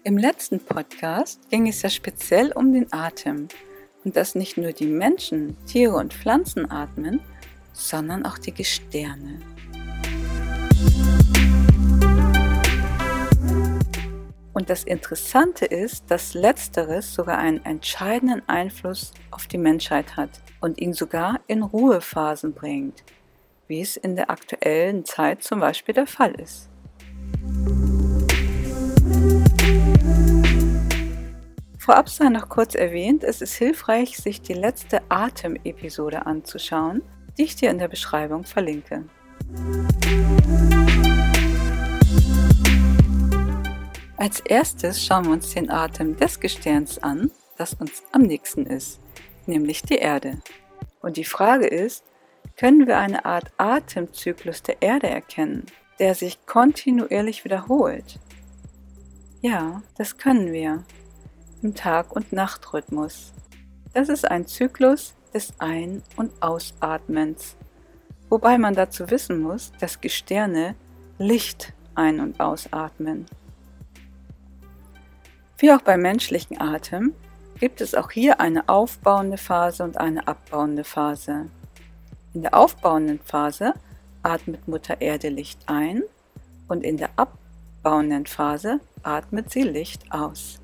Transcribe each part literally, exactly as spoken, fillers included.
Im letzten Podcast ging es ja speziell um den Atem und dass nicht nur die Menschen, Tiere und Pflanzen atmen, sondern auch die Gestirne. Und das Interessante ist, dass Letzteres sogar einen entscheidenden Einfluss auf die Menschheit hat und ihn sogar in Ruhephasen bringt, wie es in der aktuellen Zeit zum Beispiel der Fall ist. Vorab sei noch kurz erwähnt, es ist hilfreich, sich die letzte Atem-Episode anzuschauen, die ich dir in der Beschreibung verlinke. Als erstes schauen wir uns den Atem des Gestirns an, das uns am nächsten ist, nämlich die Erde. Und die Frage ist, können wir eine Art Atemzyklus der Erde erkennen, der sich kontinuierlich wiederholt? Ja, das können wir. Im Tag- und Nachtrhythmus. Das ist ein Zyklus des Ein- und Ausatmens, wobei man dazu wissen muss, dass Gestirne Licht ein- und ausatmen. Wie auch beim menschlichen Atem gibt es auch hier eine aufbauende Phase und eine abbauende Phase. In der aufbauenden Phase atmet Mutter Erde Licht ein und in der abbauenden Phase atmet sie Licht aus.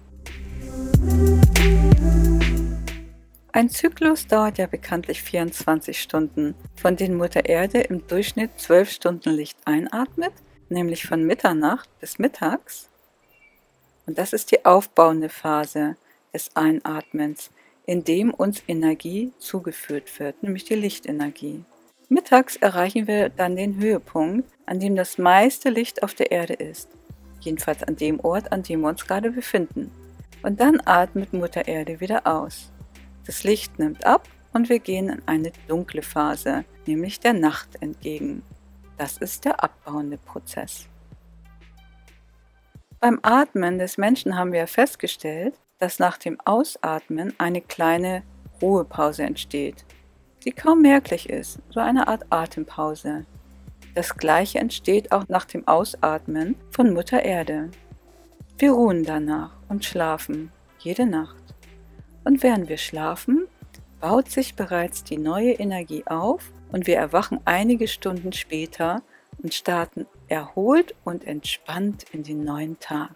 Ein Zyklus dauert ja bekanntlich vierundzwanzig Stunden, von denen Mutter Erde im Durchschnitt zwölf Stunden Licht einatmet, nämlich von Mitternacht bis mittags. Und das ist die aufbauende Phase des Einatmens, in dem uns Energie zugeführt wird, nämlich die Lichtenergie. Mittags erreichen wir dann den Höhepunkt, an dem das meiste Licht auf der Erde ist, jedenfalls an dem Ort, an dem wir uns gerade befinden. Und dann atmet Mutter Erde wieder aus. Das Licht nimmt ab und wir gehen in eine dunkle Phase, nämlich der Nacht entgegen. Das ist der abbauende Prozess. Beim Atmen des Menschen haben wir festgestellt, dass nach dem Ausatmen eine kleine Ruhepause entsteht, die kaum merklich ist, so eine Art Atempause. Das Gleiche entsteht auch nach dem Ausatmen von Mutter Erde. Wir ruhen danach und schlafen jede Nacht. Und während wir schlafen, baut sich bereits die neue Energie auf und wir erwachen einige Stunden später und starten erholt und entspannt in den neuen Tag.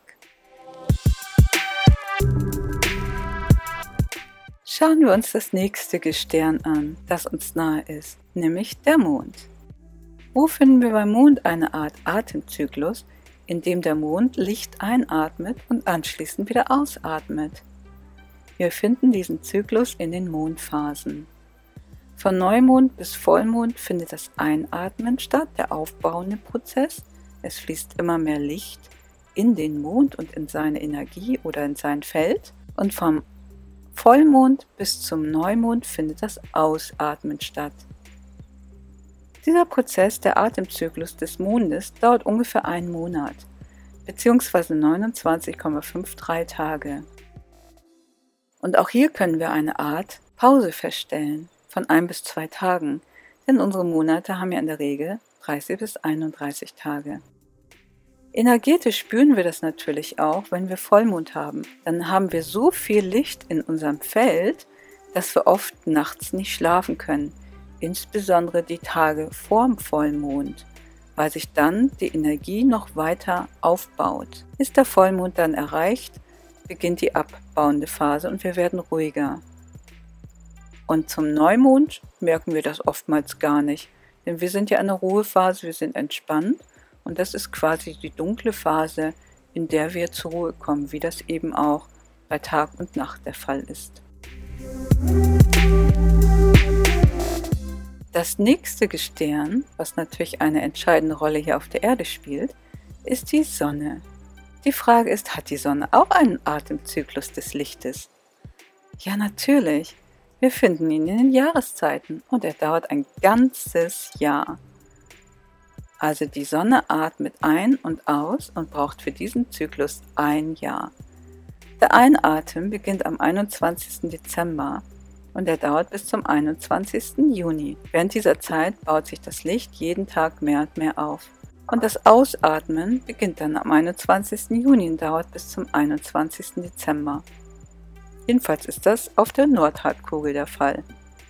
Schauen wir uns das nächste Gestirn an, das uns nahe ist, nämlich der Mond. Wo finden wir beim Mond eine Art Atemzyklus, in dem der Mond Licht einatmet und anschließend wieder ausatmet? Wir finden diesen Zyklus in den Mondphasen. Von Neumond bis Vollmond findet das Einatmen statt, der aufbauende Prozess. Es fließt immer mehr Licht in den Mond und in seine Energie oder in sein Feld. Und vom Vollmond bis zum Neumond findet das Ausatmen statt. Dieser Prozess, der Atemzyklus des Mondes, dauert ungefähr einen Monat, beziehungsweise neunundzwanzig Komma dreiundfünfzig Tage. Und auch hier können wir eine Art Pause feststellen, von ein bis zwei Tagen, denn unsere Monate haben ja in der Regel dreißig bis einunddreißig Tage. Energetisch spüren wir das natürlich auch, wenn wir Vollmond haben. Dann haben wir so viel Licht in unserem Feld, dass wir oft nachts nicht schlafen können, insbesondere die Tage vorm Vollmond, weil sich dann die Energie noch weiter aufbaut. Ist der Vollmond dann erreicht, beginnt die abbauende Phase und wir werden ruhiger. Und zum Neumond merken wir das oftmals gar nicht, denn wir sind ja in der Ruhephase, wir sind entspannt und das ist quasi die dunkle Phase, in der wir zur Ruhe kommen, wie das eben auch bei Tag und Nacht der Fall ist. Das nächste Gestirn, was natürlich eine entscheidende Rolle hier auf der Erde spielt, ist die Sonne. Die Frage ist, hat die Sonne auch einen Atemzyklus des Lichtes? Ja, natürlich. Wir finden ihn in den Jahreszeiten und er dauert ein ganzes Jahr. Also die Sonne atmet ein und aus und braucht für diesen Zyklus ein Jahr. Der Einatmen beginnt am einundzwanzigsten Dezember und er dauert bis zum einundzwanzigsten Juni. Während dieser Zeit baut sich das Licht jeden Tag mehr und mehr auf. Und das Ausatmen beginnt dann am einundzwanzigsten Juni und dauert bis zum einundzwanzigsten Dezember. Jedenfalls ist das auf der Nordhalbkugel der Fall.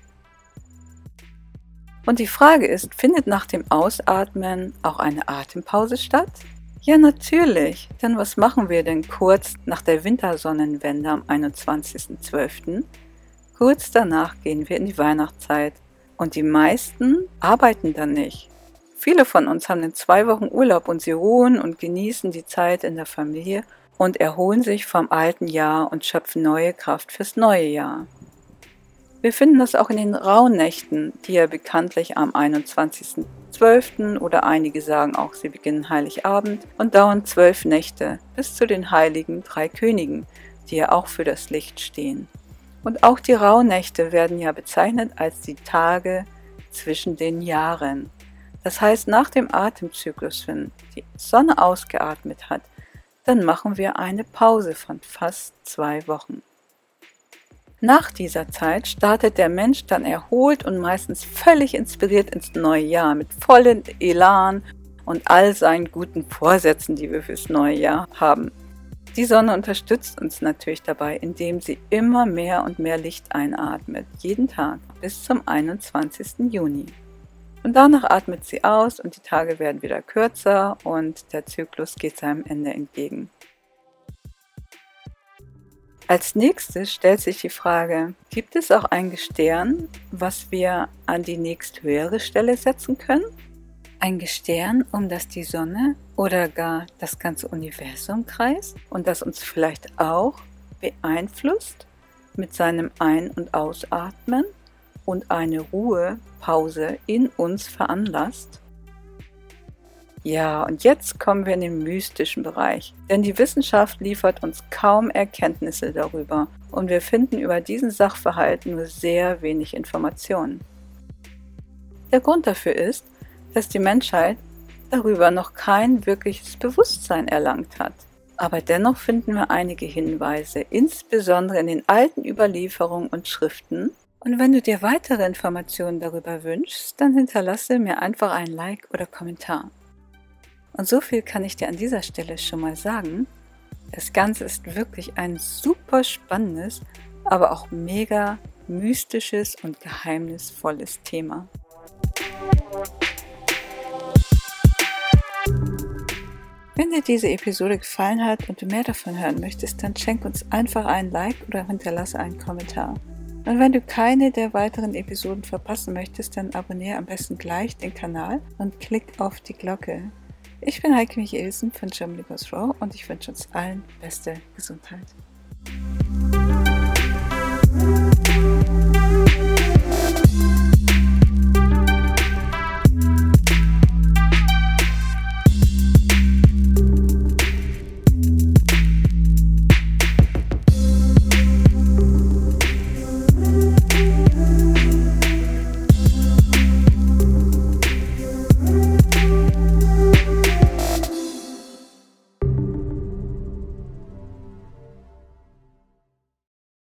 Und die Frage ist, findet nach dem Ausatmen auch eine Atempause statt? Ja, natürlich, denn was machen wir denn kurz nach der Wintersonnenwende am einundzwanzigsten zwölften? Kurz danach gehen wir in die Weihnachtszeit und die meisten arbeiten dann nicht. Viele von uns haben in zwei Wochen Urlaub und sie ruhen und genießen die Zeit in der Familie und erholen sich vom alten Jahr und schöpfen neue Kraft fürs neue Jahr. Wir finden das auch in den Rauhnächten, die ja bekanntlich am einundzwanzigsten zwölften oder einige sagen auch, sie beginnen Heiligabend und dauern zwölf Nächte bis zu den heiligen drei Königen, die ja auch für das Licht stehen. Und auch die Rauhnächte werden ja bezeichnet als die Tage zwischen den Jahren. Das heißt, nach dem Atemzyklus, wenn die Sonne ausgeatmet hat, dann machen wir eine Pause von fast zwei Wochen. Nach dieser Zeit startet der Mensch dann erholt und meistens völlig inspiriert ins neue Jahr mit vollem Elan und all seinen guten Vorsätzen, die wir fürs neue Jahr haben. Die Sonne unterstützt uns natürlich dabei, indem sie immer mehr und mehr Licht einatmet, jeden Tag bis zum einundzwanzigsten Juni. Und danach atmet sie aus und die Tage werden wieder kürzer und der Zyklus geht seinem Ende entgegen. Als nächstes stellt sich die Frage, gibt es auch ein Gestirn, was wir an die nächsthöhere Stelle setzen können? Ein Gestirn, um das die Sonne oder gar das ganze Universum kreist und das uns vielleicht auch beeinflusst mit seinem Ein- und Ausatmen und eine Ruhepause in uns veranlasst? Ja, und jetzt kommen wir in den mystischen Bereich, denn die Wissenschaft liefert uns kaum Erkenntnisse darüber und wir finden über diesen Sachverhalt nur sehr wenig Informationen. Der Grund dafür ist, dass die Menschheit darüber noch kein wirkliches Bewusstsein erlangt hat. Aber dennoch finden wir einige Hinweise, insbesondere in den alten Überlieferungen und Schriften. Und wenn du dir weitere Informationen darüber wünschst, dann hinterlasse mir einfach ein Like oder Kommentar. Und so viel kann ich dir an dieser Stelle schon mal sagen. Das Ganze ist wirklich ein super spannendes, aber auch mega mystisches und geheimnisvolles Thema. Wenn dir diese Episode gefallen hat und du mehr davon hören möchtest, dann schenk uns einfach ein Like oder hinterlasse einen Kommentar. Und wenn du keine der weiteren Episoden verpassen möchtest, dann abonniere am besten gleich den Kanal und klick auf die Glocke. Ich bin Heike Michelsen von Germany Goes Raw und ich wünsche uns allen beste Gesundheit.